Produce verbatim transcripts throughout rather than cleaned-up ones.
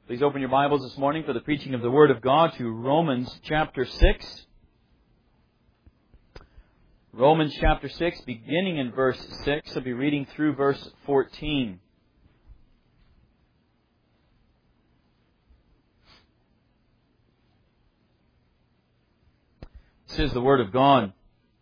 Please open your Bibles this morning for the preaching of the Word of God to Romans chapter six. Romans chapter six, beginning in verse six. I'll be reading through verse fourteen. This is the Word of God.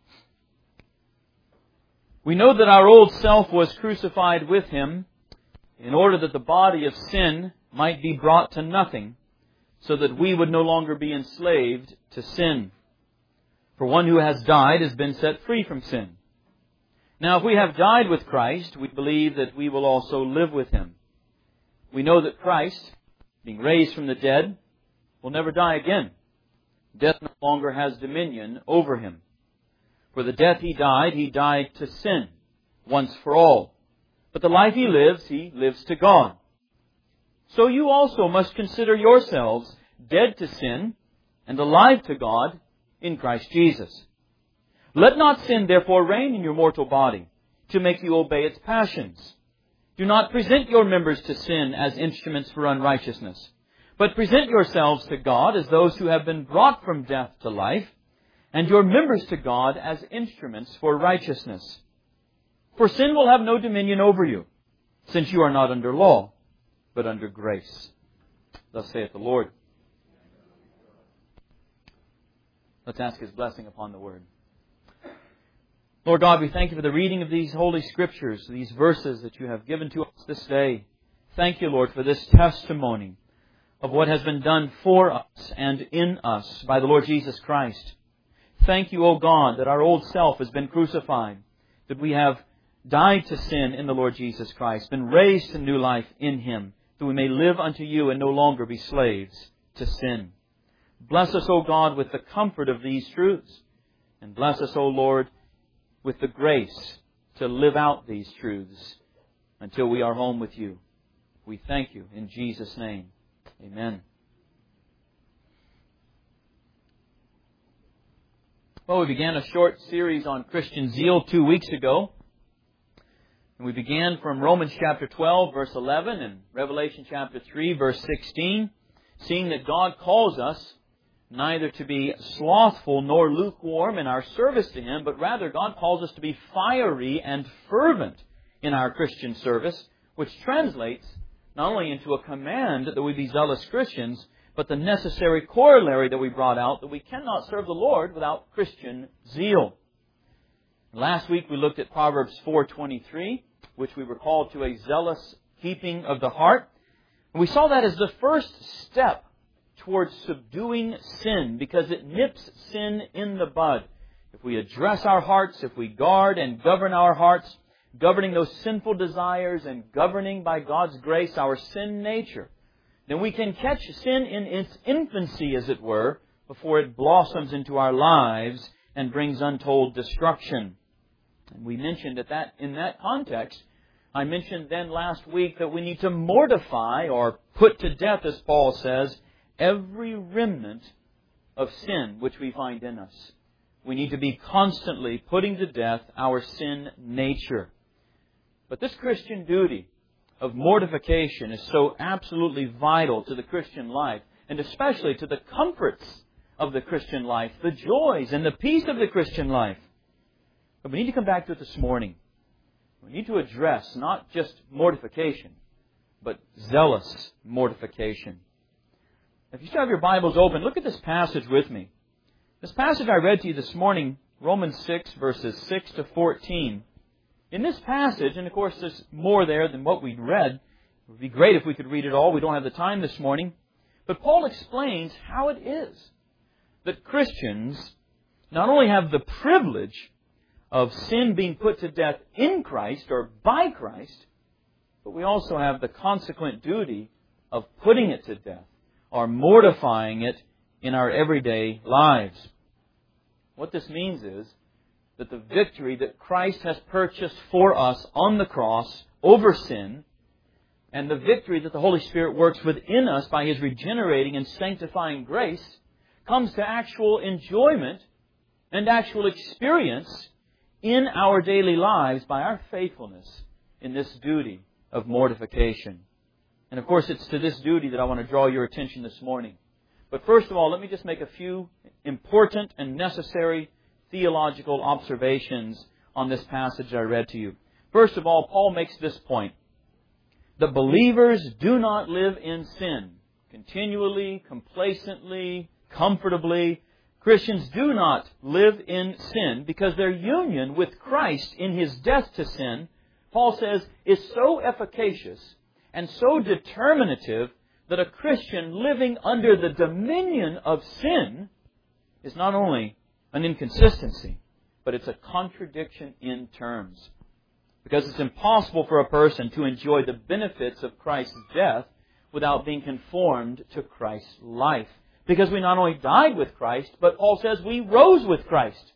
We know that our old self was crucified with Him in order that the body of sin might be brought to nothing, so that we would no longer be enslaved to sin. For one who has died has been set free from sin. Now, if we have died with Christ, we believe that we will also live with Him. We know that Christ, being raised from the dead, will never die again. Death no longer has dominion over Him. For the death He died, He died to sin, once for all. But the life He lives, He lives to God. So you also must consider yourselves dead to sin and alive to God in Christ Jesus. Let not sin therefore reign in your mortal body to make you obey its passions. Do not present your members to sin as instruments for unrighteousness, but present yourselves to God as those who have been brought from death to life, and your members to God as instruments for righteousness. For sin will have no dominion over you, since you are not under law, but under grace. Thus saith the Lord. Let's ask His blessing upon the Word. Lord God, we thank You for the reading of these Holy Scriptures, these verses that You have given to us this day. Thank You, Lord, for this testimony of what has been done for us and in us by the Lord Jesus Christ. Thank You, O God, that our old self has been crucified, that we have died to sin in the Lord Jesus Christ, been raised to new life in Him, that we may live unto You and no longer be slaves to sin. Bless us, O God, with the comfort of these truths. And bless us, O Lord, with the grace to live out these truths until we are home with You. We thank You in Jesus' name. Amen. Well, we began a short series on Christian zeal two weeks ago. And we began from Romans chapter twelve, verse eleven, and Revelation chapter three, verse sixteen, seeing that God calls us neither to be slothful nor lukewarm in our service to Him, but rather God calls us to be fiery and fervent in our Christian service, which translates not only into a command that we be zealous Christians, but the necessary corollary that we brought out, that we cannot serve the Lord without Christian zeal. Last week we looked at Proverbs four twenty-three, which we were called to a zealous keeping of the heart. And we saw that as the first step towards subduing sin, because it nips sin in the bud. If we address our hearts, if we guard and govern our hearts, governing those sinful desires and governing by God's grace our sin nature, then we can catch sin in its infancy, as it were, before it blossoms into our lives and brings untold destruction. And we mentioned at that, in that context, I mentioned then last week that we need to mortify or put to death, as Paul says, every remnant of sin which we find in us. We need to be constantly putting to death our sin nature. But this Christian duty of mortification is so absolutely vital to the Christian life, and especially to the comforts of the Christian life, the joys and the peace of the Christian life. But we need to come back to it this morning. We need to address not just mortification, but zealous mortification. If you still have your Bibles open, look at this passage with me. This passage I read to you this morning, Romans six, verses six to fourteen. In this passage, and of course there's more there than what we'd read. It would be great if we could read it all. We don't have the time this morning. But Paul explains how it is that Christians not only have the privilege of sin being put to death in Christ or by Christ, but we also have the consequent duty of putting it to death or mortifying it in our everyday lives. What this means is that the victory that Christ has purchased for us on the cross over sin, and the victory that the Holy Spirit works within us by His regenerating and sanctifying grace, comes to actual enjoyment and actual experience in our daily lives by our faithfulness in this duty of mortification. And of course, it's to this duty that I want to draw your attention this morning. But first of all, let me just make a few important and necessary theological observations on this passage I read to you. First of all, Paul makes this point. The believers do not live in sin continually, complacently, comfortably. Christians do not live in sin because their union with Christ in His death to sin, Paul says, is so efficacious and so determinative that a Christian living under the dominion of sin is not only an inconsistency, but it's a contradiction in terms. Because it's impossible for a person to enjoy the benefits of Christ's death without being conformed to Christ's life. Because we not only died with Christ, but Paul says we rose with Christ.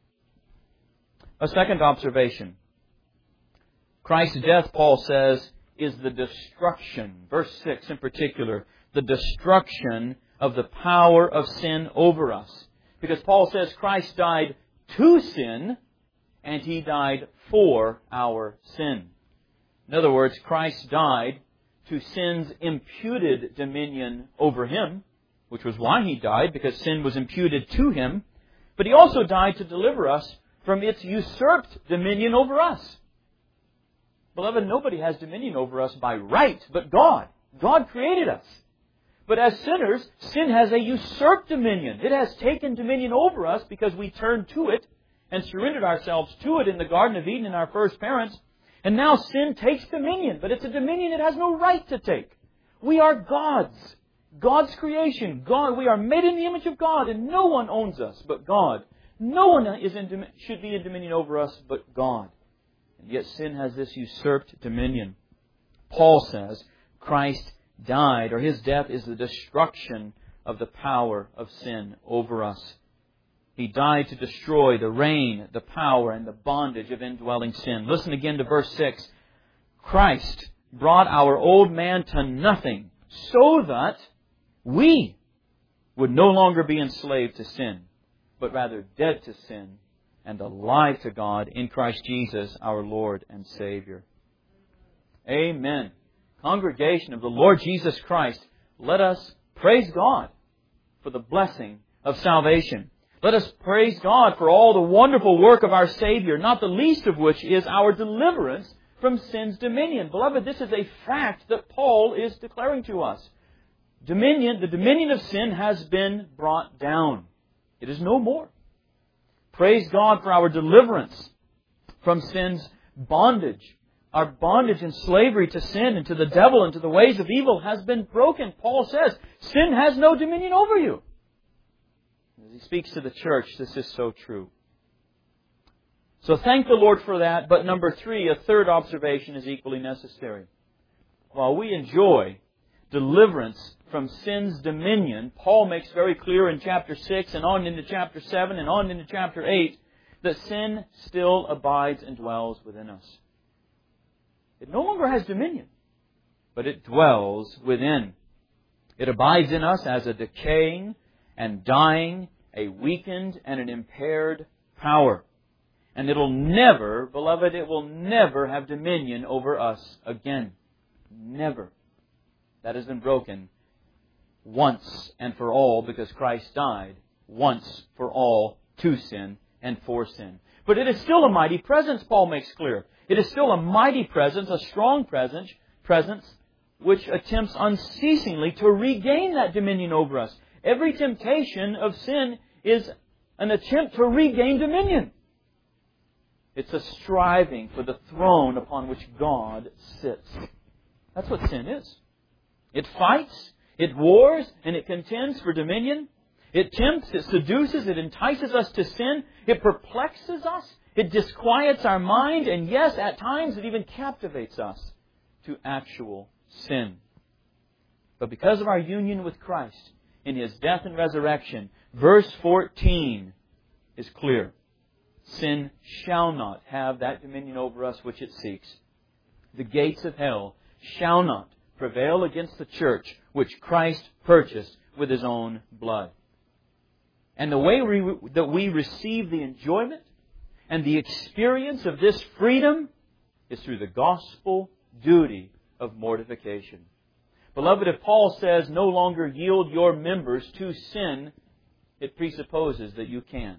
A second observation. Christ's death, Paul says, is the destruction, verse six in particular, the destruction of the power of sin over us. Because Paul says Christ died to sin, and He died for our sin. In other words, Christ died to sin's imputed dominion over Him, which was why He died, because sin was imputed to Him. But He also died to deliver us from its usurped dominion over us. Beloved, nobody has dominion over us by right but God. God created us. But as sinners, sin has a usurped dominion. It has taken dominion over us because we turned to it and surrendered ourselves to it in the Garden of Eden in our first parents. And now sin takes dominion, but it's a dominion it has no right to take. We are God's. God's creation. God, we are made in the image of God, and no one owns us but God. No one is in, should be in dominion over us but God. And yet sin has this usurped dominion. Paul says Christ died, or His death is the destruction of the power of sin over us. He died to destroy the reign, the power, and the bondage of indwelling sin. Listen again to verse six. Christ brought our old man to nothing so that we would no longer be enslaved to sin, but rather dead to sin and alive to God in Christ Jesus, our Lord and Savior. Amen. Congregation of the Lord Jesus Christ, let us praise God for the blessing of salvation. Let us praise God for all the wonderful work of our Savior, not the least of which is our deliverance from sin's dominion. Beloved, this is a fact that Paul is declaring to us. Dominion, the dominion of sin has been brought down. It is no more. Praise God for our deliverance from sin's bondage. Our bondage and slavery to sin and to the devil and to the ways of evil has been broken. Paul says, sin has no dominion over you. As he speaks to the church, this is so true. So thank the Lord for that. But number three, a third observation is equally necessary. While we enjoy deliverance from sin's dominion, Paul makes very clear in chapter six and on into chapter seven and on into chapter eight that sin still abides and dwells within us. It no longer has dominion, but it dwells within. It abides in us as a decaying and dying, a weakened and an impaired power. And it'll never, beloved, it will never have dominion over us again. Never. That has been broken once and for all because Christ died once for all to sin and for sin. But it is still a mighty presence, Paul makes clear. It is still a mighty presence, a strong presence, presence which attempts unceasingly to regain that dominion over us. Every temptation of sin is an attempt to regain dominion. It's a striving for the throne upon which God sits. That's what sin is. It fights, it wars, and it contends for dominion. It tempts, it seduces, it entices us to sin. It perplexes us. It disquiets our mind. And yes, at times it even captivates us to actual sin. But because of our union with Christ in His death and resurrection, verse fourteen is clear. Sin shall not have that dominion over us which it seeks. The gates of hell shall not prevail against the church which Christ purchased with His own blood. And the way we, that we receive the enjoyment and the experience of this freedom is through the gospel duty of mortification. Beloved, if Paul says no longer yield your members to sin, it presupposes that you can.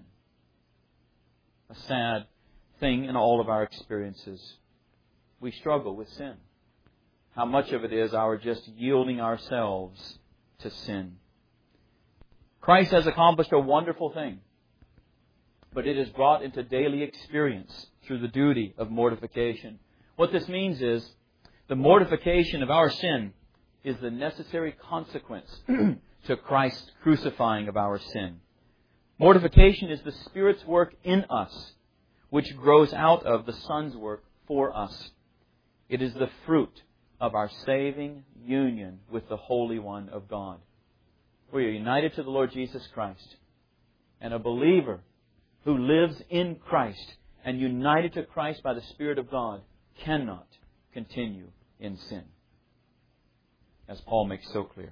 A sad thing in all of our experiences. We struggle with sin. How much of it is our just yielding ourselves to sin? Christ has accomplished a wonderful thing, but it is brought into daily experience through the duty of mortification. What this means is the mortification of our sin is the necessary consequence to Christ's crucifying of our sin. Mortification is the Spirit's work in us, which grows out of the Son's work for us. It is the fruit of our saving union with the Holy One of God. We are united to the Lord Jesus Christ. And a believer who lives in Christ and united to Christ by the Spirit of God cannot continue in sin, as Paul makes so clear.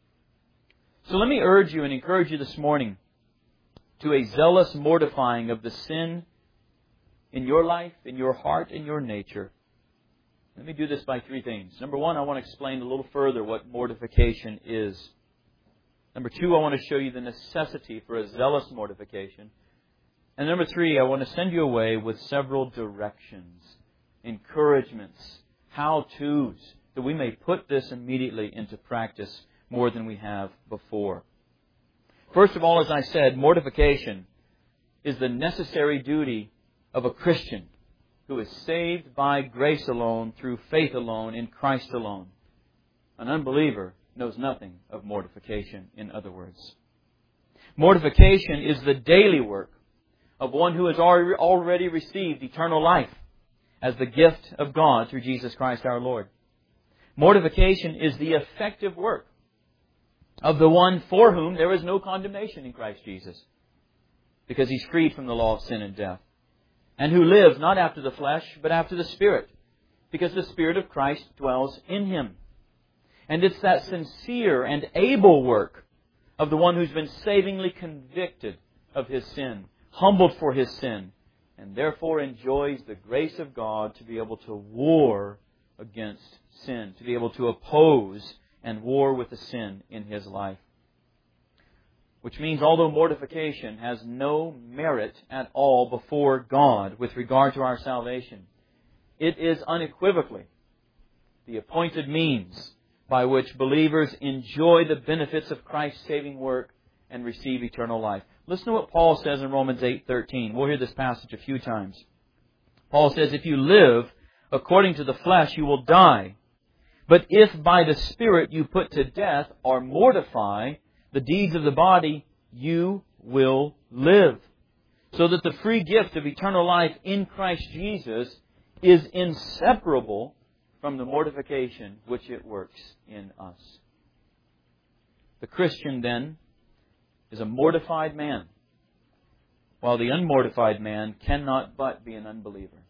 So let me urge you and encourage you this morning to a zealous mortifying of the sin in your life, in your heart, in your nature. Let me do this by three things. Number one, I want to explain a little further what mortification is. Number two, I want to show you the necessity for a zealous mortification. And number three, I want to send you away with several directions, encouragements, how-tos, that we may put this immediately into practice more than we have before. First of all, as I said, mortification is the necessary duty of a Christian who is saved by grace alone, through faith alone, in Christ alone. An unbeliever knows nothing of mortification, in other words. Mortification is the daily work of one who has already received eternal life as the gift of God through Jesus Christ our Lord. Mortification is the effective work of the one for whom there is no condemnation in Christ Jesus, because He's freed from the law of sin and death, and who lives not after the flesh, but after the Spirit, because the Spirit of Christ dwells in him. And it's that sincere and able work of the one who's been savingly convicted of his sin, humbled for his sin, and therefore enjoys the grace of God to be able to war against sin, to be able to oppose and war with the sin in his life. Which means, although mortification has no merit at all before God with regard to our salvation, it is unequivocally the appointed means by which believers enjoy the benefits of Christ's saving work and receive eternal life. Listen to what Paul says in Romans eight thirteen. We'll hear this passage a few times. Paul says, "If you live according to the flesh, you will die. But if by the Spirit you put to death or mortify the deeds of the body, you will live. So that the free gift of eternal life in Christ Jesus is inseparable from the mortification which it works in us." The Christian, then, is a mortified man, while the unmortified man cannot but be an unbeliever.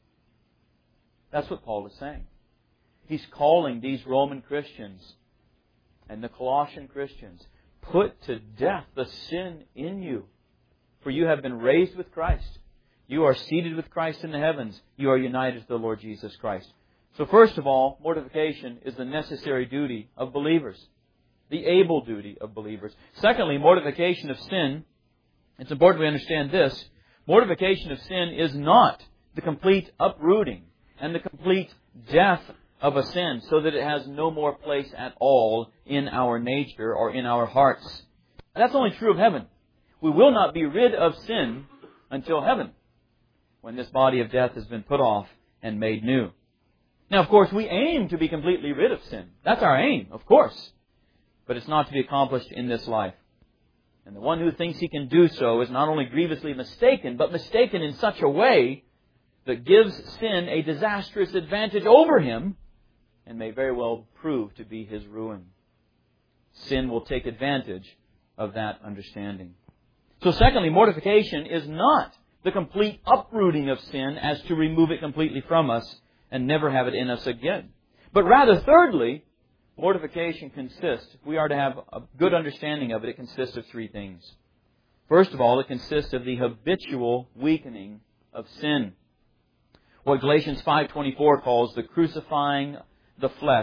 That's what Paul is saying. He's calling these Roman Christians and the Colossian Christians, put to death the sin in you. For you have been raised with Christ. You are seated with Christ in the heavens. You are united to the Lord Jesus Christ. So first of all, mortification is the necessary duty of believers. The able duty of believers. Secondly, mortification of sin. It's important we understand this. Mortification of sin is not the complete uprooting and the complete death of a sin, so that it has no more place at all in our nature or in our hearts. That's only true of heaven. We will not be rid of sin until heaven, when this body of death has been put off and made new. Now, of course, we aim to be completely rid of sin. That's our aim, of course. But it's not to be accomplished in this life. And the one who thinks he can do so is not only grievously mistaken, but mistaken in such a way that gives sin a disastrous advantage over him, and may very well prove to be his ruin. Sin will take advantage of that understanding. So secondly, mortification is not the complete uprooting of sin as to remove it completely from us and never have it in us again. But rather, thirdly, mortification consists, if we are to have a good understanding of it, it consists of three things. First of all, it consists of the habitual weakening of sin. What Galatians five twenty-four calls the crucifying the flesh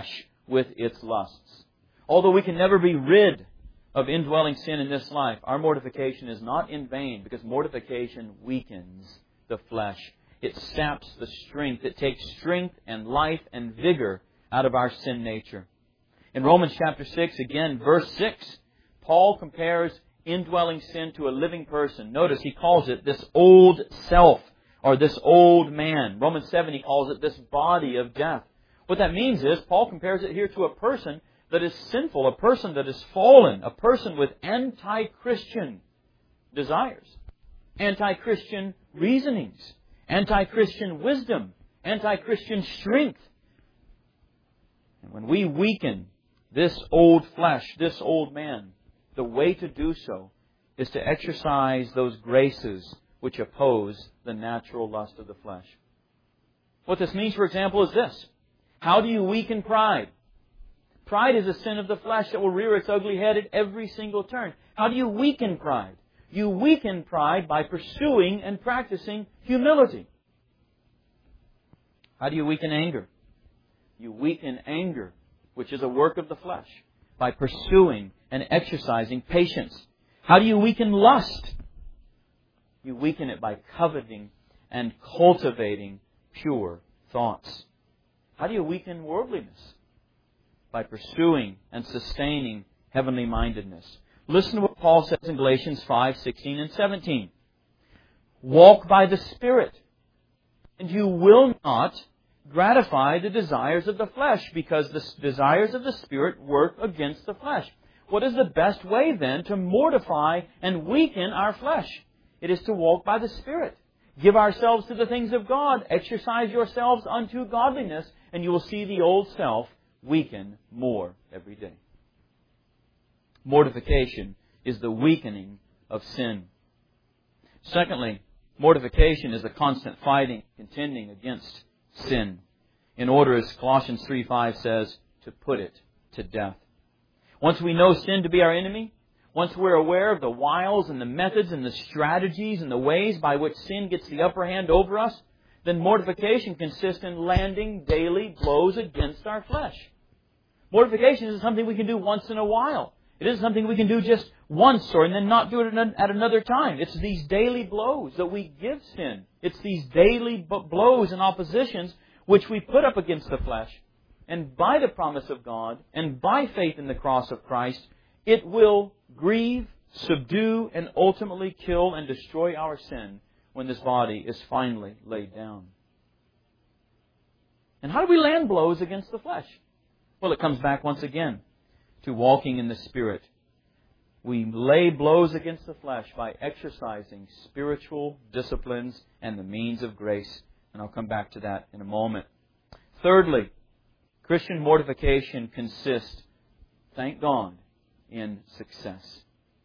with its lusts. Although we can never be rid of indwelling sin in this life, our mortification is not in vain, because mortification weakens the flesh. It saps the strength. It takes strength and life and vigor out of our sin nature. In Romans chapter six, again, verse six, Paul compares indwelling sin to a living person. Notice he calls it this old self, or this old man. Romans seven, he calls it this body of death. What that means is, Paul compares it here to a person that is sinful, a person that is fallen, a person with anti-Christian desires, anti-Christian reasonings, anti-Christian wisdom, anti-Christian strength. And when we weaken this old flesh, this old man, the way to do so is to exercise those graces which oppose the natural lust of the flesh. What this means, for example, is this. How do you weaken pride? Pride is a sin of the flesh that will rear its ugly head at every single turn. How do you weaken pride? You weaken pride by pursuing and practicing humility. How do you weaken anger? You weaken anger, which is a work of the flesh, by pursuing and exercising patience. How do you weaken lust? You weaken it by coveting and cultivating pure thoughts. How do you weaken worldliness? By pursuing and sustaining heavenly mindedness. Listen to what Paul says in Galatians five, sixteen and seventeen. Walk by the Spirit, and you will not gratify the desires of the flesh, because the desires of the Spirit work against the flesh. What is the best way then to mortify and weaken our flesh? It is to walk by the Spirit. Give ourselves to the things of God. Exercise yourselves unto godliness, and you will see the old self weaken more every day. Mortification is the weakening of sin. Secondly, mortification is a constant fighting, contending against sin, in order, as Colossians three five says, to put it to death. Once we know sin to be our enemy, once we're aware of the wiles and the methods and the strategies and the ways by which sin gets the upper hand over us, then mortification consists in landing daily blows against our flesh. Mortification isn't something we can do once in a while. It isn't something we can do just once or and then not do it at another time. It's these daily blows that we give sin. It's these daily blows and oppositions which we put up against the flesh. And by the promise of God and by faith in the cross of Christ, it will grieve, subdue, and ultimately kill and destroy our sin when this body is finally laid down. And how do we land blows against the flesh? Well, it comes back once again to walking in the Spirit. We lay blows against the flesh by exercising spiritual disciplines and the means of grace. And I'll come back to that in a moment. Thirdly, Christian mortification consists, thank God, in success.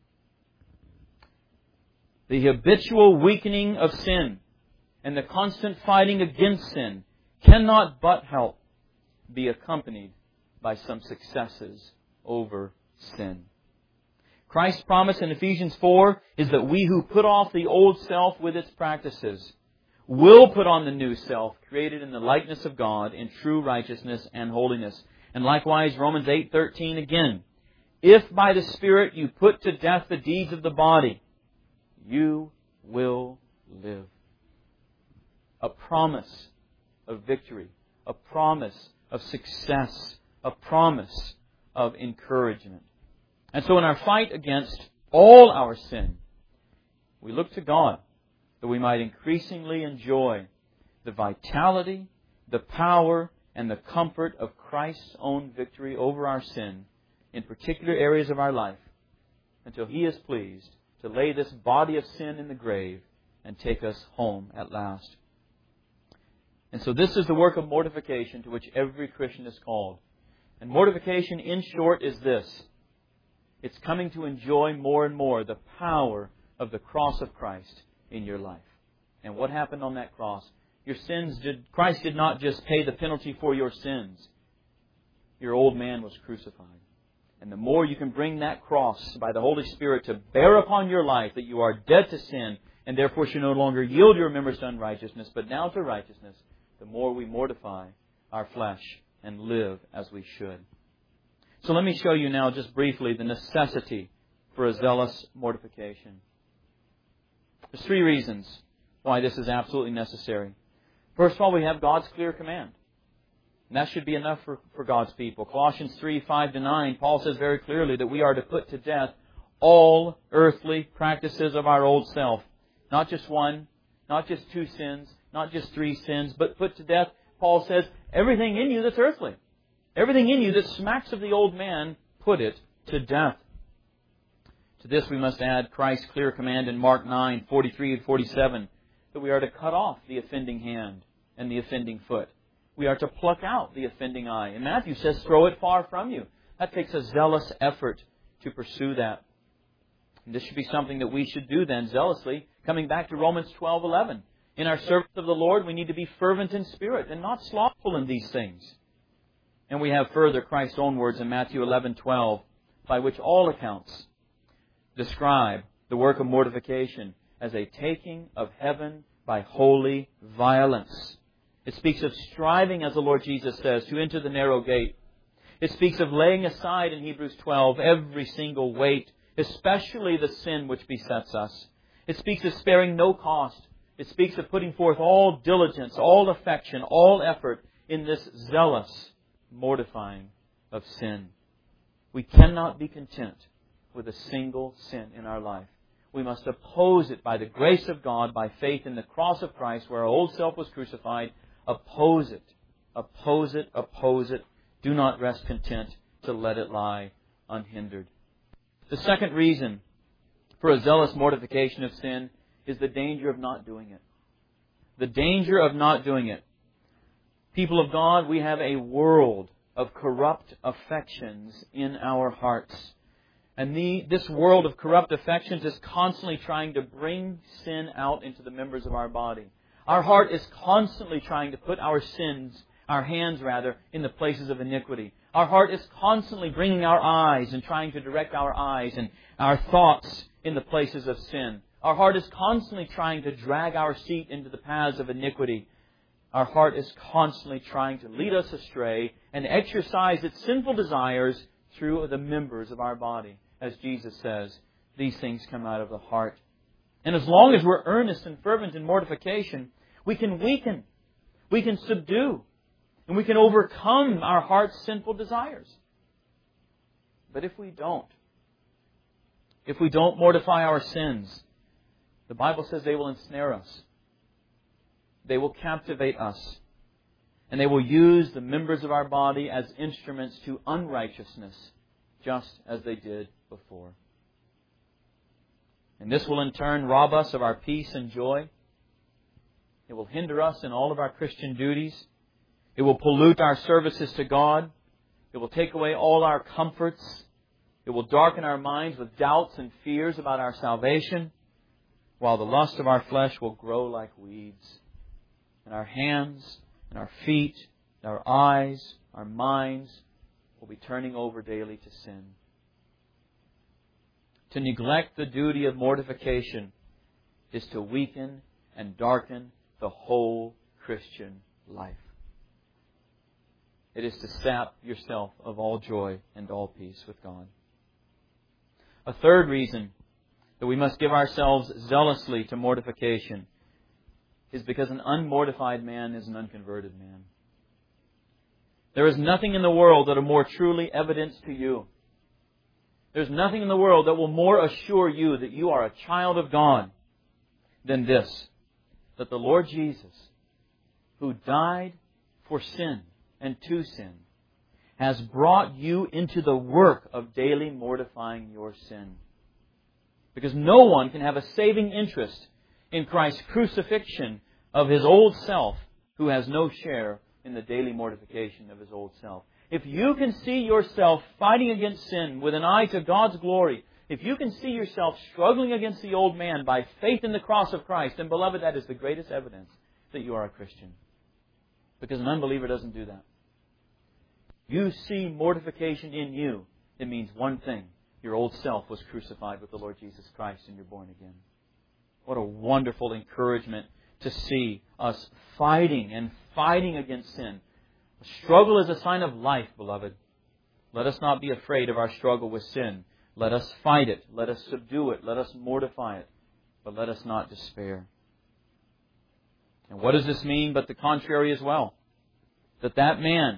The habitual weakening of sin and the constant fighting against sin cannot but help be accompanied by some successes over sin. Christ's promise in Ephesians four is that we who put off the old self with its practices will put on the new self, created in the likeness of God in true righteousness and holiness. And likewise, Romans eight thirteen again. If by the Spirit you put to death the deeds of the body, you will live. A promise of victory, a promise of success, a promise of encouragement. And so in our fight against all our sin, we look to God that we might increasingly enjoy the vitality, the power, and the comfort of Christ's own victory over our sin in particular areas of our life, until He is pleased to lay this body of sin in the grave and take us home at last. And so this is the work of mortification to which every Christian is called. And mortification, in short, is this. It's coming to enjoy more and more the power of the cross of Christ in your life. And what happened on that cross? Your sins did, Christ did not just pay the penalty for your sins. Your old man was crucified. And the more you can bring that cross by the Holy Spirit to bear upon your life that you are dead to sin and therefore should no longer yield your members to unrighteousness, but now to righteousness, the more we mortify our flesh and live as we should. So let me show you now just briefly the necessity for a zealous mortification. There's three reasons why this is absolutely necessary. First of all, we have God's clear command. And that should be enough for, for God's people. Colossians three, five to nine, Paul says very clearly that we are to put to death all earthly practices of our old self. Not just one, not just two sins, not just three sins, but put to death, Paul says, everything in you that's earthly. Everything in you that smacks of the old man, put it to death. To this we must add Christ's clear command in Mark nine, forty-three and forty-seven, that we are to cut off the offending hand and the offending foot. We are to pluck out the offending eye. And Matthew says, throw it far from you. That takes a zealous effort to pursue that. And this should be something that we should do then zealously. Coming back to Romans twelve eleven. In our service of the Lord, we need to be fervent in spirit and not slothful in these things. And we have further Christ's own words in Matthew eleven twelve, by which all accounts describe the work of mortification as a taking of heaven by holy violence. It speaks of striving, as the Lord Jesus says, to enter the narrow gate. It speaks of laying aside in Hebrews twelve every single weight, especially the sin which besets us. It speaks of sparing no cost. It speaks of putting forth all diligence, all affection, all effort in this zealous mortifying of sin. We cannot be content with a single sin in our life. We must oppose it by the grace of God, by faith in the cross of Christ, where our old self was crucified. Oppose it. Oppose it. Oppose it. Do not rest content to let it lie unhindered. The second reason for a zealous mortification of sin is the danger of not doing it. The danger of not doing it. People of God, we have a world of corrupt affections in our hearts. And the, this world of corrupt affections is constantly trying to bring sin out into the members of our body. Our heart is constantly trying to put our sins, our hands rather, in the places of iniquity. Our heart is constantly bringing our eyes and trying to direct our eyes and our thoughts in the places of sin. Our heart is constantly trying to drag our feet into the paths of iniquity. Our heart is constantly trying to lead us astray and exercise its sinful desires through the members of our body. As Jesus says, these things come out of the heart. And as long as we're earnest and fervent in mortification, we can weaken, we can subdue, and we can overcome our heart's sinful desires. But if we don't, if we don't mortify our sins, the Bible says they will ensnare us. They will captivate us. And they will use the members of our body as instruments to unrighteousness, just as they did before. And this will in turn rob us of our peace and joy. It will hinder us in all of our Christian duties. It will pollute our services to God. It will take away all our comforts. It will darken our minds with doubts and fears about our salvation, while the lust of our flesh will grow like weeds. And our hands and our feet, our eyes, our minds will be turning over daily to sin. To neglect the duty of mortification is to weaken and darken the whole Christian life. It is to sap yourself of all joy and all peace with God. A third reason that we must give ourselves zealously to mortification is because an unmortified man is an unconverted man. There is nothing in the world that will more truly evidence to you. There's nothing in the world that will more assure you that you are a child of God than this, that the Lord Jesus, who died for sin and to sin, has brought you into the work of daily mortifying your sin. Because no one can have a saving interest in Christ's crucifixion of His old self who has no share in the daily mortification of his old self. If you can see yourself fighting against sin with an eye to God's glory, if you can see yourself struggling against the old man by faith in the cross of Christ, then beloved, that is the greatest evidence that you are a Christian. Because an unbeliever doesn't do that. You see mortification in you, it means one thing. Your old self was crucified with the Lord Jesus Christ and you're born again. What a wonderful encouragement to see us fighting and fighting against sin. A struggle is a sign of life, beloved. Let us not be afraid of our struggle with sin. Let us fight it. Let us subdue it. Let us mortify it. But let us not despair. And what does this mean but the contrary as well? That that man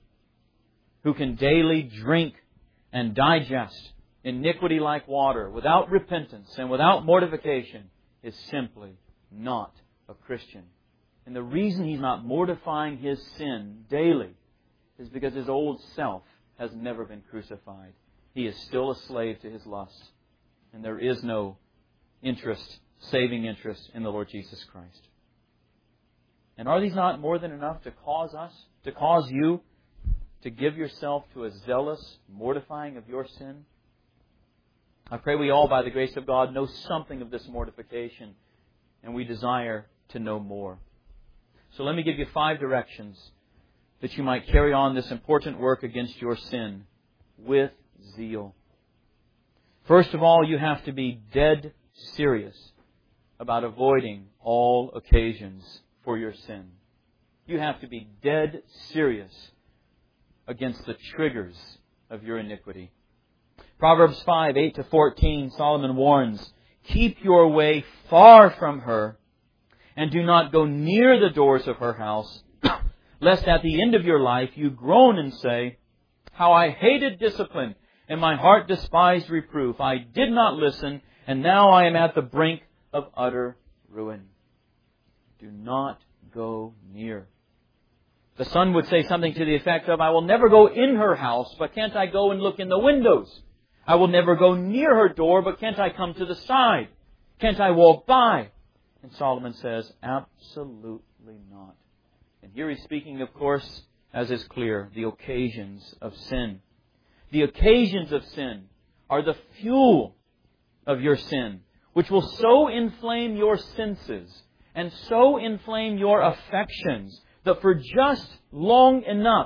who can daily drink and digest iniquity like water without repentance and without mortification is simply not a Christian. And the reason he's not mortifying his sin daily is because his old self has never been crucified. He is still a slave to his lusts. And there is no interest, saving interest in the Lord Jesus Christ. And are these not more than enough to cause us, to cause you to give yourself to a zealous mortifying of your sin? I pray we all, by the grace of God, know something of this mortification, and we desire to know more. So let me give you five directions that you might carry on this important work against your sin with zeal. First of all, you have to be dead serious about avoiding all occasions for your sin. You have to be dead serious against the triggers of your iniquity. Proverbs five, eight to fourteen, Solomon warns, keep your way far from her, and do not go near the doors of her house, lest at the end of your life you groan and say, how I hated discipline, and my heart despised reproof. I did not listen, and now I am at the brink of utter ruin. Do not go near. The son would say something to the effect of, I will never go in her house, but can't I go and look in the windows? I will never go near her door, but can't I come to the side? Can't I walk by? And Solomon says, absolutely not. And here he's speaking, of course, as is clear, the occasions of sin. The occasions of sin are the fuel of your sin, which will so inflame your senses and so inflame your affections that for just long enough,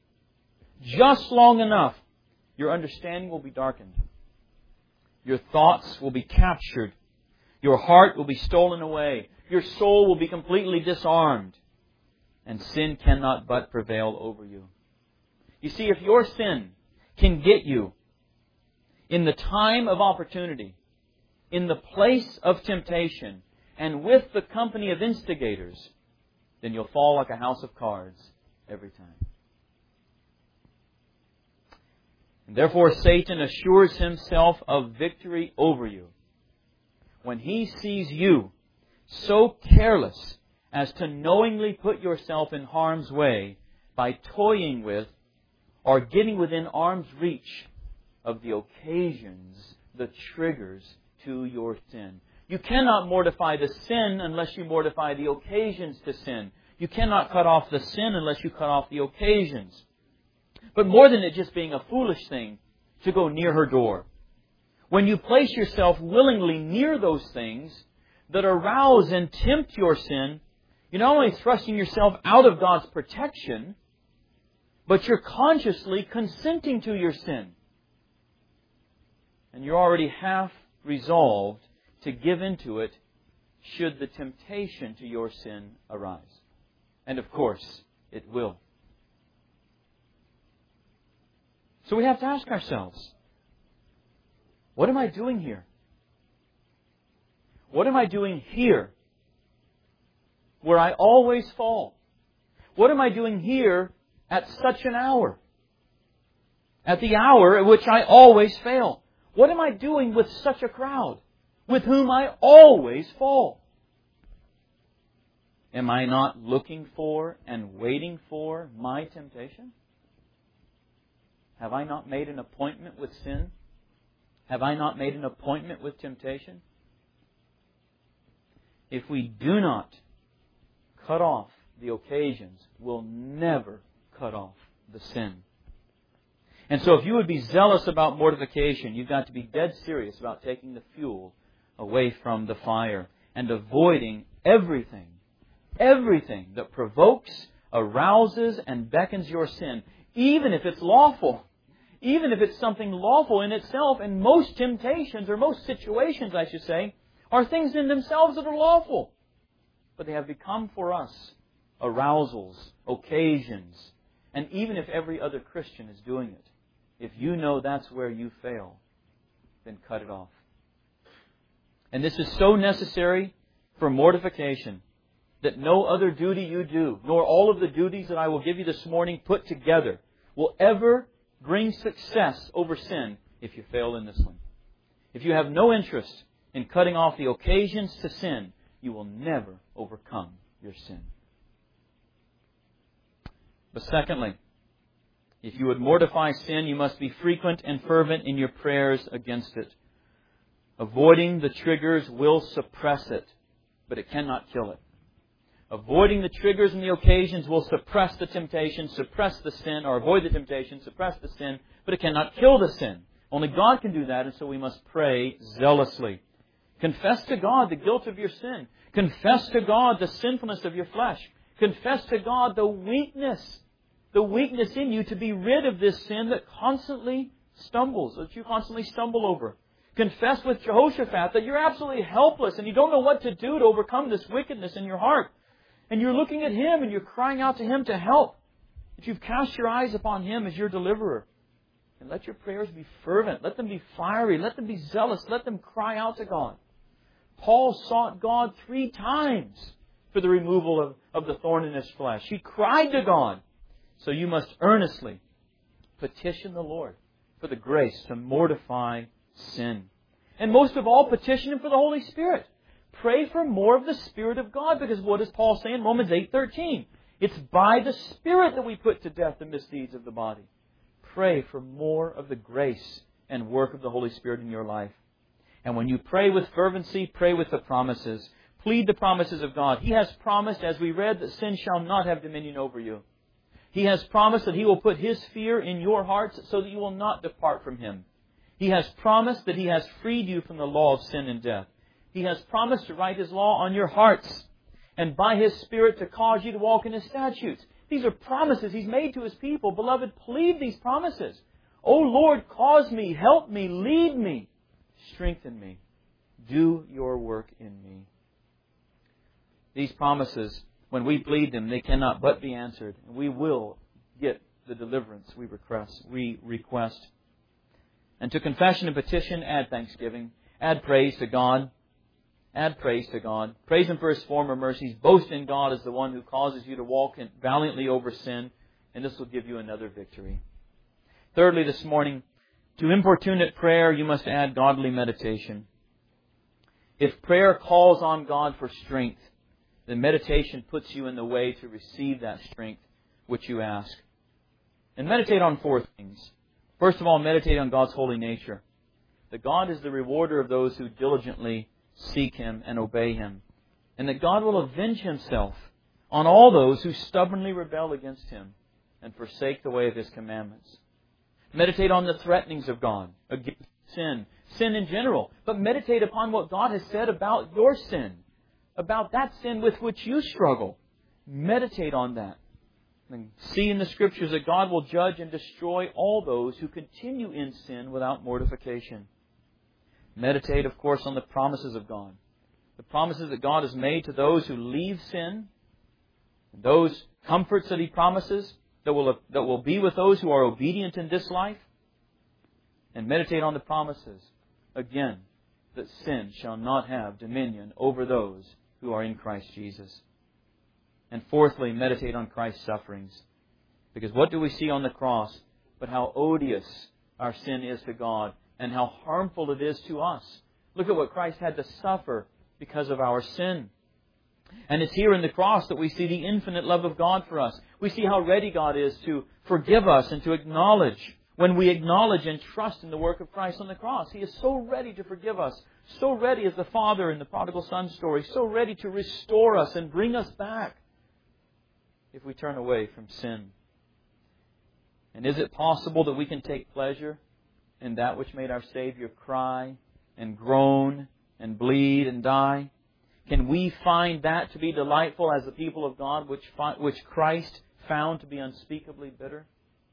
just long enough, your understanding will be darkened. Your thoughts will be captured. Your heart will be stolen away. Your soul will be completely disarmed. And sin cannot but prevail over you. You see, if your sin can get you in the time of opportunity, in the place of temptation, and with the company of instigators, then you'll fall like a house of cards every time. And therefore, Satan assures himself of victory over you when he sees you so careless as to knowingly put yourself in harm's way by toying with or getting within arm's reach of the occasions, the triggers to your sin. You cannot mortify the sin unless you mortify the occasions to sin. You cannot cut off the sin unless you cut off the occasions. But more than it just being a foolish thing to go near her door, when you place yourself willingly near those things that arouse and tempt your sin, you're not only thrusting yourself out of God's protection, but you're consciously consenting to your sin. And you're already half resolved to give into it should the temptation to your sin arise. And of course, it will. So we have to ask ourselves, what am I doing here? What am I doing here where I always fall? What am I doing here at such an hour? At the hour at which I always fail? What am I doing with such a crowd with whom I always fall? Am I not looking for and waiting for my temptation? Have I not made an appointment with sin? Have I not made an appointment with temptation? If we do not cut off the occasions, we'll never cut off the sin. And so if you would be zealous about mortification, you've got to be dead serious about taking the fuel away from the fire and avoiding everything, everything that provokes, arouses, and beckons your sin, even if it's lawful. Even if it's something lawful in itself, and most temptations, or most situations, I should say, are things in themselves that are lawful. But they have become for us arousals, occasions, And even if every other Christian is doing it, if you know that's where you fail, then cut it off. And this is so necessary for mortification that no other duty you do, nor all of the duties that I will give you this morning put together, will ever bring success over sin if you fail in this one. If you have no interest in cutting off the occasions to sin, you will never overcome your sin. But secondly, if you would mortify sin, you must be frequent and fervent in your prayers against it. Avoiding the triggers will suppress it, but it cannot kill it. Avoiding the triggers and the occasions will suppress the temptation, suppress the sin, or avoid the temptation, suppress the sin, but it cannot kill the sin. Only God can do that, and so we must pray zealously. Confess to God the guilt of your sin. Confess to God the sinfulness of your flesh. Confess to God the weakness, the weakness in you to be rid of this sin that constantly stumbles, that you constantly stumble over. Confess with Jehoshaphat that you're absolutely helpless and you don't know what to do to overcome this wickedness in your heart. And you're looking at Him and you're crying out to Him to help. That you've cast your eyes upon Him as your deliverer. And let your prayers be fervent. Let them be fiery. Let them be zealous. Let them cry out to God. Paul sought God three times for the removal of, of the thorn in his flesh. He cried to God. So you must earnestly petition the Lord for the grace to mortify sin. And most of all, petition Him for the Holy Spirit. Pray for more of the Spirit of God, because what does Paul say in Romans eight thirteen? It's by the Spirit that we put to death the misdeeds of the body. Pray for more of the grace and work of the Holy Spirit in your life. And when you pray with fervency, pray with the promises. Plead the promises of God. He has promised, as we read, that sin shall not have dominion over you. He has promised that He will put His fear in your hearts so that you will not depart from Him. He has promised that He has freed you from the law of sin and death. He has promised to write His law on your hearts and by His Spirit to cause you to walk in His statutes. These are promises He's made to His people. Beloved, plead these promises. O Lord, cause me, help me, lead me, strengthen me. Do your work in me. These promises, when we plead them, they cannot but be answered. And we will get the deliverance we request. We request. And to confession and petition, add thanksgiving. Add praise to God. Add praise to God. Praise Him for His former mercies. Boast in God as the one who causes you to walk valiantly over sin. And this will give you another victory. Thirdly, this morning, to importunate prayer, you must add godly meditation. If prayer calls on God for strength, then meditation puts you in the way to receive that strength which you ask. And meditate on four things. First of all, meditate on God's holy nature. That God is the rewarder of those who diligently seek Him and obey Him. And that God will avenge Himself on all those who stubbornly rebel against Him and forsake the way of His commandments. Meditate on the threatenings of God against sin, sin in general. But meditate upon what God has said about your sin, about that sin with which you struggle. Meditate on that. And see in the Scriptures that God will judge and destroy all those who continue in sin without mortification. Meditate, of course, on the promises of God. The promises that God has made to those who leave sin. Those comforts that He promises that will, that will be with those who are obedient in this life. And meditate on the promises, again, that sin shall not have dominion over those who are in Christ Jesus. And fourthly, meditate on Christ's sufferings. Because what do we see on the cross but how odious our sin is to God and how harmful it is to us. Look at what Christ had to suffer because of our sin. And it's here in the cross that we see the infinite love of God for us. We see how ready God is to forgive us and to acknowledge. When we acknowledge and trust in the work of Christ on the cross, He is so ready to forgive us. So ready as the Father in the prodigal son story. So ready to restore us and bring us back if we turn away from sin. And is it possible that we can take pleasure in that which made our Savior cry and groan and bleed and die? Can we find that to be delightful as the people of God, which which Christ found to be unspeakably bitter?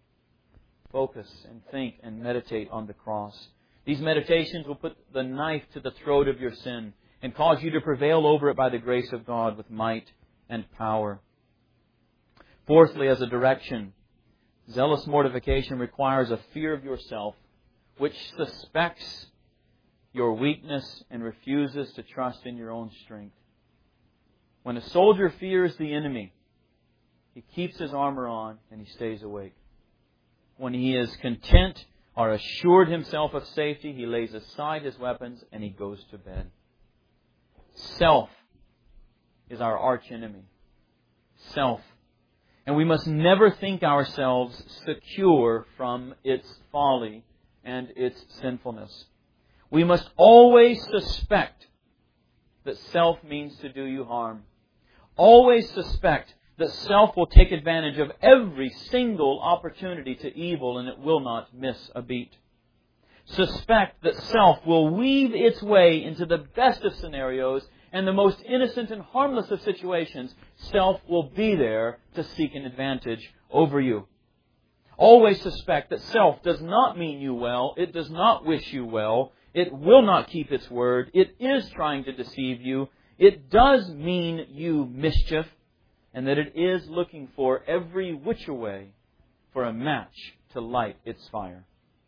Focus and think and meditate on the cross. These meditations will put the knife to the throat of your sin and cause you to prevail over it by the grace of God with might and power. Fourthly, as a direction, Zealous mortification requires a fear of yourself, which suspects your weakness and refuses to trust in your own strength. When a soldier fears the enemy, he keeps his armor on and he stays awake. When he is content or assured himself of safety, he lays aside his weapons and he goes to bed. Self is our archenemy. Self. And we must never think ourselves secure from its folly and its sinfulness. We must always suspect that self means to do you harm. Always suspect that self will take advantage of every single opportunity to evil and it will not miss a beat. Suspect that self will weave its way into the best of scenarios and the most innocent and harmless of situations. Self will be there to seek an advantage over you. Always suspect that self does not mean you well. It does not wish you well. It will not keep its word. It is trying to deceive you. It does mean you mischief. And that it is looking for every which way for a match to light its fire.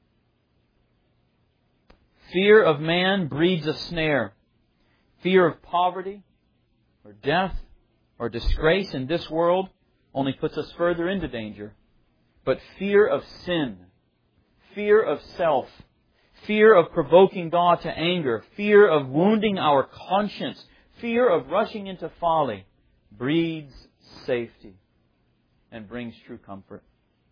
Fear of man breeds a snare. Fear of poverty or death or disgrace in this world only puts us further into danger. But fear of sin, fear of self, fear of provoking God to anger, fear of wounding our conscience, fear of rushing into folly breeds safety and brings true comfort.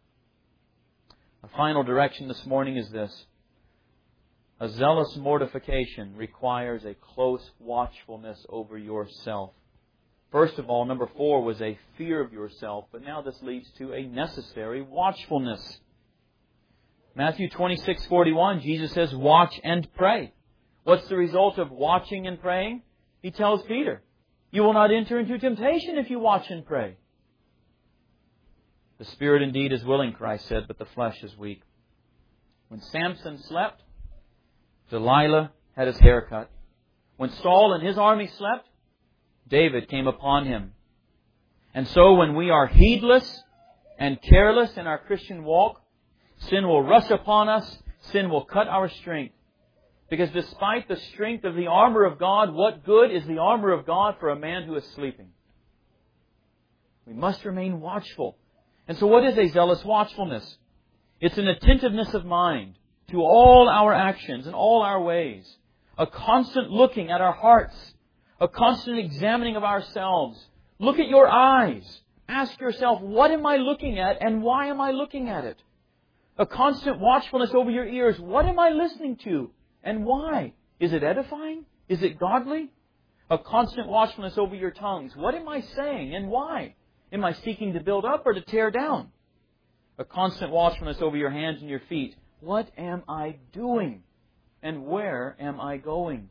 A final direction this morning is this. A zealous mortification requires a close watchfulness over yourself. First of all, number four was a fear of yourself, but now this leads to a necessary watchfulness. Matthew twenty-six forty-one, Jesus says, watch and pray. What's the result of watching and praying? He tells Peter, you will not enter into temptation if you watch and pray. The spirit indeed is willing, Christ said, but the flesh is weak. When Samson slept, Delilah had his hair cut. When Saul and his army slept, David came upon him. And so when we are heedless and careless in our Christian walk, sin will rush upon us, sin will cut our strength. Because despite the strength of the armor of God, what good is the armor of God for a man who is sleeping? We must remain watchful. And so what is a zealous watchfulness? It's an attentiveness of mind to all our actions and all our ways. A constant looking at our hearts. A constant examining of ourselves. Look at your eyes. Ask yourself, what am I looking at and why am I looking at it? A constant watchfulness over your ears. What am I listening to? And why? Is it edifying? Is it godly? A constant watchfulness over your tongues. What am I saying and why? Am I seeking to build up or to tear down? A constant watchfulness over your hands and your feet. What am I doing? And where am I going?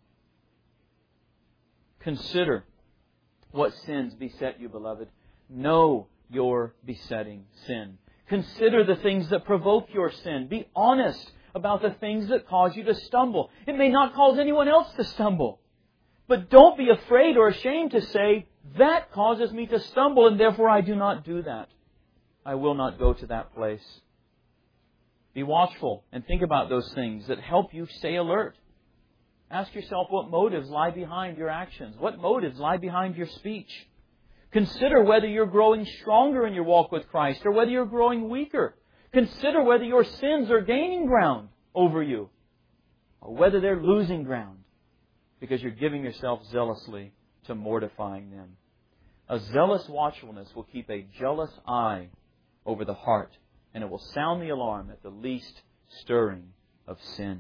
Consider what sins beset you, beloved. Know your besetting sin. Consider the things that provoke your sin. Be honest about the things that cause you to stumble. It may not cause anyone else to stumble. But don't be afraid or ashamed to say, that causes me to stumble and therefore I do not do that. I will not go to that place. Be watchful and think about those things that help you stay alert. Ask yourself what motives lie behind your actions. What motives lie behind your speech? Consider whether you're growing stronger in your walk with Christ or whether you're growing weaker. Consider whether your sins are gaining ground over you or whether they're losing ground because you're giving yourself zealously to mortifying them. A zealous watchfulness will keep a jealous eye over the heart, and it will sound the alarm at the least stirring of sin.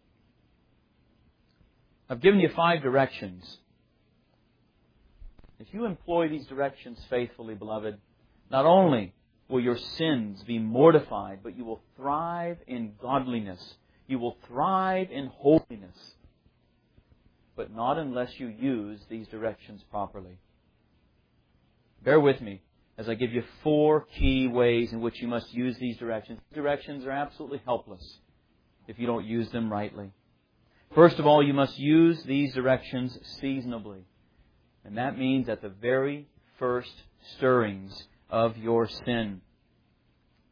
I've given you five directions. If you employ these directions faithfully, beloved, not only will your sins be mortified, but you will thrive in godliness. You will thrive in holiness. But not unless you use these directions properly. Bear with me as I give you four key ways in which you must use these directions. These directions are absolutely helpless if you don't use them rightly. First of all, you must use these directions seasonably. And that means at the very first stirrings of your sin.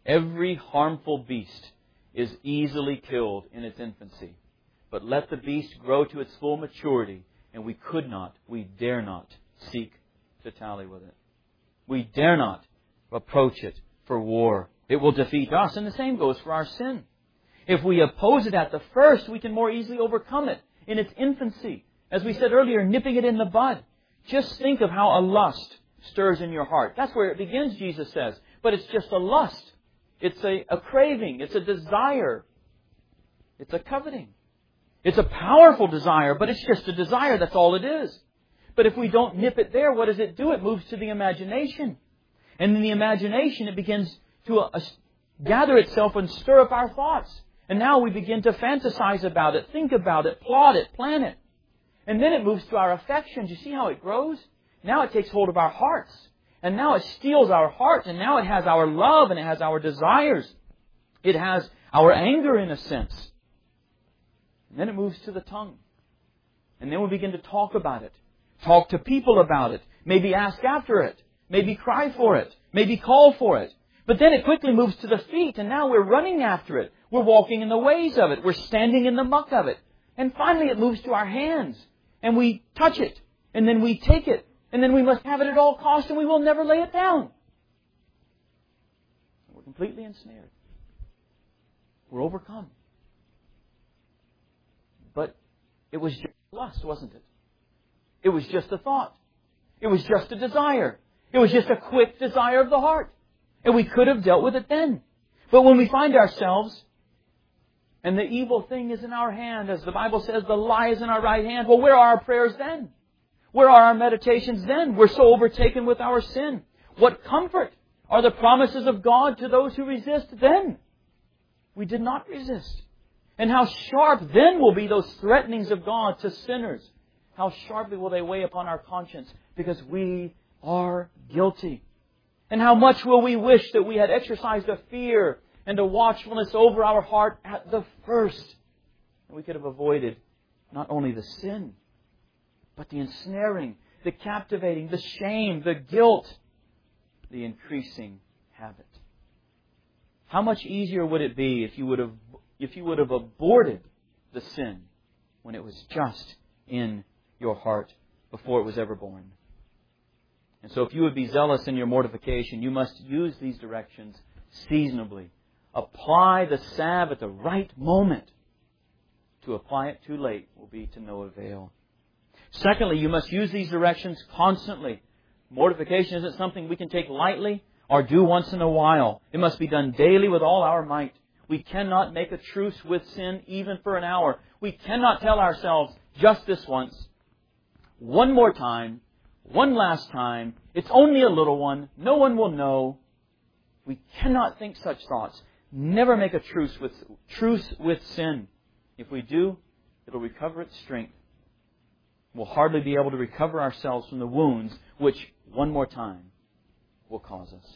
Every harmful beast is easily killed in its infancy. But let the beast grow to its full maturity, and we could not, we dare not seek to tally with it. We dare not approach it for war. It will defeat us, and the same goes for our sin. If we oppose it at the first, we can more easily overcome it in its infancy. As we said earlier, nipping it in the bud. Just think of how a lust stirs in your heart. That's where it begins, Jesus says. But it's just a lust. It's a, a craving. It's a desire. It's a coveting. It's a powerful desire, but it's just a desire. That's all it is. But if we don't nip it there, what does it do? It moves to the imagination. And in the imagination, it begins to uh, gather itself and stir up our thoughts. And now we begin to fantasize about it, think about it, plot it, plan it. And then it moves to our affections. You see how it grows? Now it takes hold of our hearts. And now it steals our heart. And now it has our love and it has our desires. It has our anger in a sense. And then it moves to the tongue. And then we begin to talk about it. Talk to people about it. Maybe ask after it. Maybe cry for it. Maybe call for it. But then it quickly moves to the feet. And now we're running after it. We're walking in the ways of it. We're standing in the muck of it. And finally it moves to our hands. And we touch it. And then we take it. And then we must have it at all costs. And we will never lay it down. We're completely ensnared. We're overcome. But it was just lust, wasn't it? It was just a thought. It was just a desire. It was just a quick desire of the heart. And we could have dealt with it then. But when we find ourselves, and the evil thing is in our hand, as the Bible says, the lie is in our right hand, well, where are our prayers then? Where are our meditations then? We're so overtaken with our sin. What comfort are the promises of God to those who resist then? We did not resist. And how sharp then will be those threatenings of God to sinners. How sharply will they weigh upon our conscience because we are guilty. And how much will we wish that we had exercised a fear and a watchfulness over our heart at the first. And we could have avoided not only the sin, but the ensnaring, the captivating, the shame, the guilt, the increasing habit. How much easier would it be if you would have if you would have aborted the sin when it was just in your heart before it was ever born? And so if you would be zealous in your mortification, you must use these directions seasonably. Apply the salve at the right moment. To apply it too late will be to no avail. Secondly, you must use these directions constantly. Mortification isn't something we can take lightly or do once in a while. It must be done daily with all our might. We cannot make a truce with sin even for an hour. We cannot tell ourselves just this once, one more time, one last time. It's only a little one. No one will know. We cannot think such thoughts. Never make a truce with, truce with sin. If we do, it'll recover its strength. We'll hardly be able to recover ourselves from the wounds which, one more time, will cause us.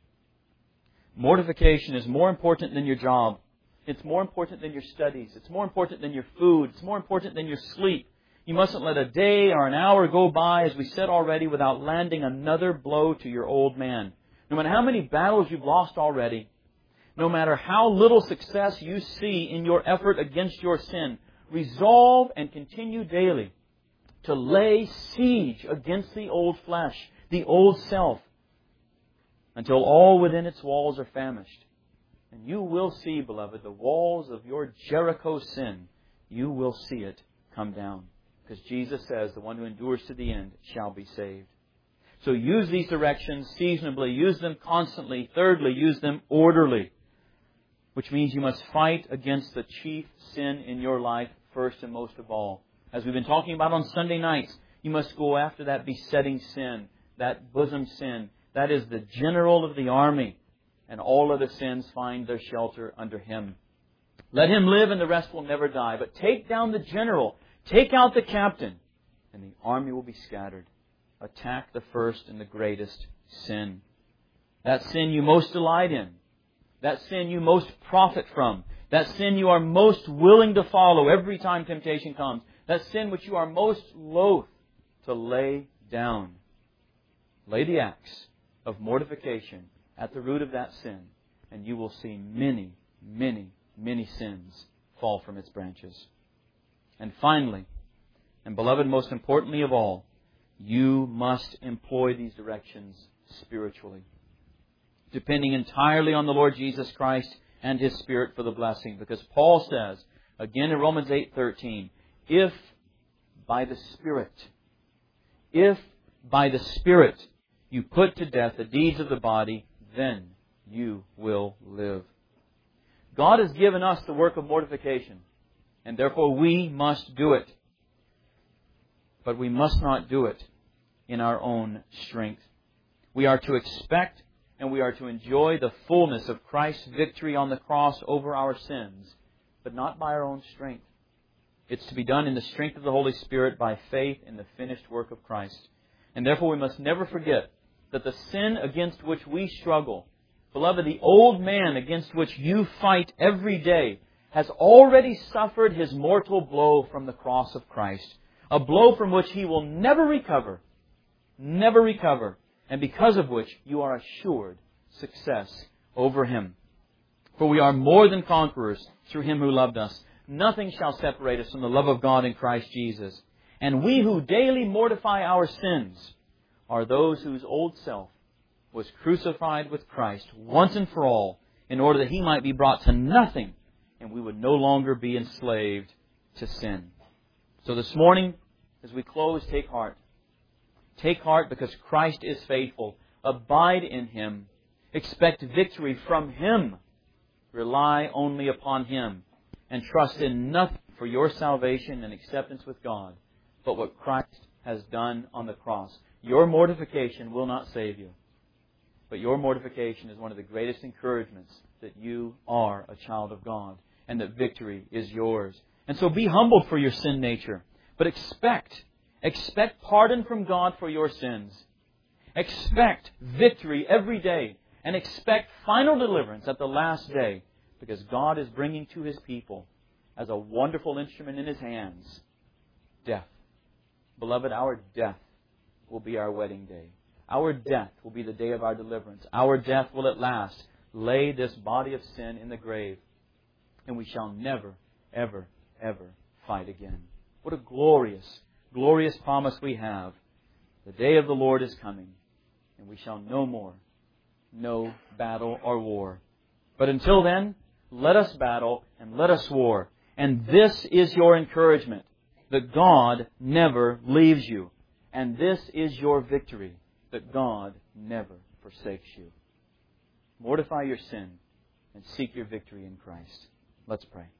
Mortification is more important than your job. It's more important than your studies. It's more important than your food. It's more important than your sleep. You mustn't let a day or an hour go by, as we said already, without landing another blow to your old man. No matter how many battles you've lost already, no matter how little success you see in your effort against your sin, resolve and continue daily to lay siege against the old flesh, the old self, until all within its walls are famished. And you will see, beloved, the walls of your Jericho sin, you will see it come down. Because Jesus says, the one who endures to the end shall be saved. So use these directions seasonably. Use them constantly. Thirdly, use them orderly. Which means you must fight against the chief sin in your life first and most of all. As we've been talking about on Sunday nights, you must go after that besetting sin, that bosom sin. That is the general of the army. And all other sins find their shelter under him. Let him live and the rest will never die. But take down the general. Take out the captain. And the army will be scattered. Attack the first and the greatest sin. That sin you most delight in. That sin you most profit from. That sin you are most willing to follow every time temptation comes. That sin which you are most loath to lay down. Lay the axe of mortification at the root of that sin. and you will see many, many, many sins fall from its branches. And finally, and beloved, most importantly of all, you must employ these directions spiritually, depending entirely on the Lord Jesus Christ and His Spirit for the blessing. Because Paul says, again in Romans eight thirteen, if by the Spirit, if by the Spirit you put to death the deeds of the body, then you will live. God has given us the work of mortification, and therefore we must do it. But we must not do it in our own strength. We are to expect and we are to enjoy the fullness of Christ's victory on the cross over our sins, but not by our own strength. It's to be done in the strength of the Holy Spirit by faith in the finished work of Christ. And therefore we must never forget that the sin against which we struggle, beloved, the old man against which you fight every day, has already suffered his mortal blow from the cross of Christ. A blow from which he will never recover. Never recover. And because of which you are assured success over him. For we are more than conquerors through Him who loved us. Nothing shall separate us from the love of God in Christ Jesus. And we who daily mortify our sins are those whose old self was crucified with Christ once and for all, in order that he might be brought to nothing and we would no longer be enslaved to sin. So this morning, as we close, take heart. Take heart because Christ is faithful. Abide in Him. Expect victory from Him. Rely only upon Him. And trust in nothing for your salvation and acceptance with God but what Christ has done on the cross. Your mortification will not save you. But your mortification is one of the greatest encouragements that you are a child of God and that victory is yours. And so be humbled for your sin nature. But expect, expect pardon from God for your sins. Expect victory every day. And expect final deliverance at the last day. Because God is bringing to His people, as a wonderful instrument in His hands, death. Beloved, our death will be our wedding day. Our death will be the day of our deliverance. Our death will at last lay this body of sin in the grave. And we shall never, ever, ever fight again. What a glorious, glorious promise we have. The day of the Lord is coming, and we shall no more know battle or war. But until then, let us battle and let us war. And this is your encouragement, that God never leaves you. And this is your victory, that God never forsakes you. Mortify your sin and seek your victory in Christ. Let's pray.